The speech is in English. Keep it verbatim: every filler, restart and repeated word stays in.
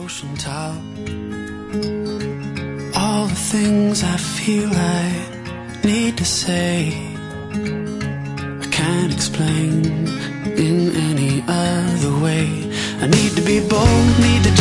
ocean top. All the things I feel I need to say, I can't explain in any other way. I need to be bold, need to